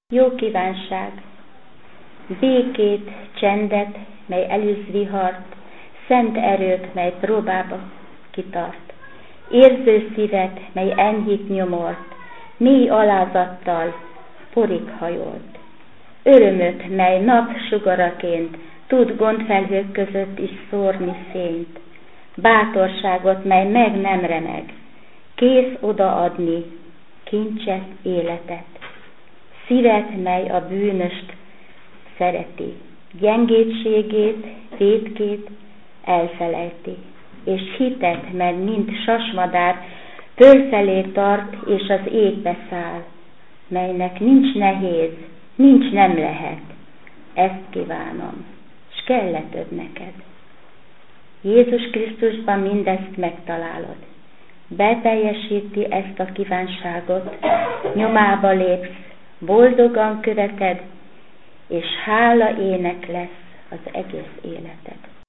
Jó kívánság, békét, csendet, mely elűz vihart, szent erőt, mely próbába kitart, érző szívet, mely enyhít nyomort, mély alázattal porig hajolt, örömöt, mely napsugaraként tud gondfelhők között is szórni fényt, bátorságot, mely meg nem remeg, kész odaadni kincset, életet, szívet, mely a bűnöst szereti, gyengétségét, vétkét elfelejti, és hitet, mely mint sasmadár fölfelé tart, és az égbe száll, melynek nincs nehéz, nincs nem lehet. Ezt kívánom, s kell-e több neked? Jézus Krisztusban mindezt megtalálod. Beteljesíti ezt a kívánságot, nyomába lépsz, boldogan követed, és hála ének lesz az egész életed.